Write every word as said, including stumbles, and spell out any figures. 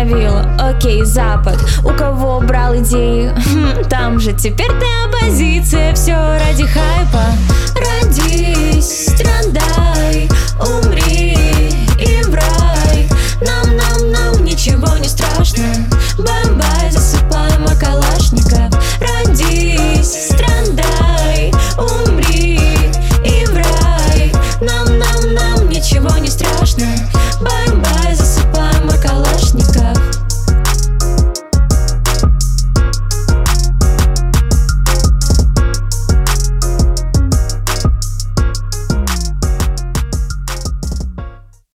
остановила. Окей, Запад, у кого брал идею? Там же теперь ты оппозиция, все ради хайпа. Родись, страдай.